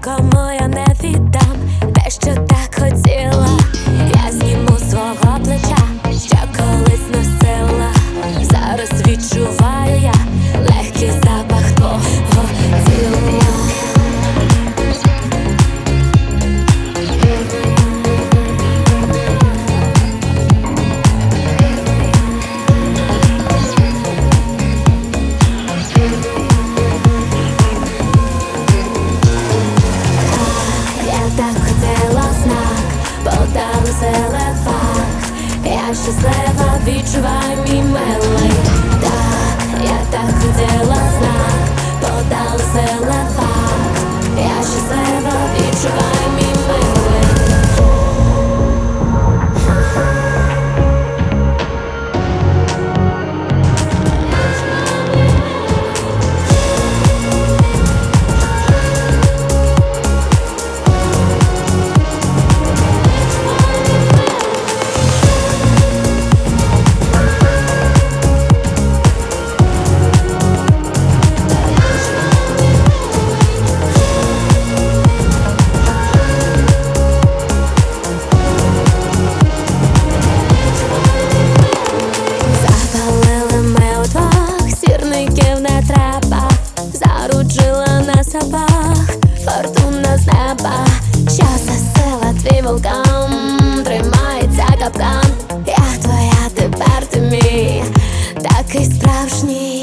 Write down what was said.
нікому я не віддам те, що так хотіла. Я зніму свого плеча, що колись носила. Зараз відчуваю я легкий запах твого тіла. Так хотіла знак, подали телефакт. Я щаслива, відчуваю мій милий. Так, я так хотіла знак, подали телефакт. Я щаслива, відчуваю мій милий. Сірників не треба, заруджила на запах, фортуна з неба. Що за сила, твій вулкан, тримається капкан. Я твоя, тепер ти мій, такий справжній.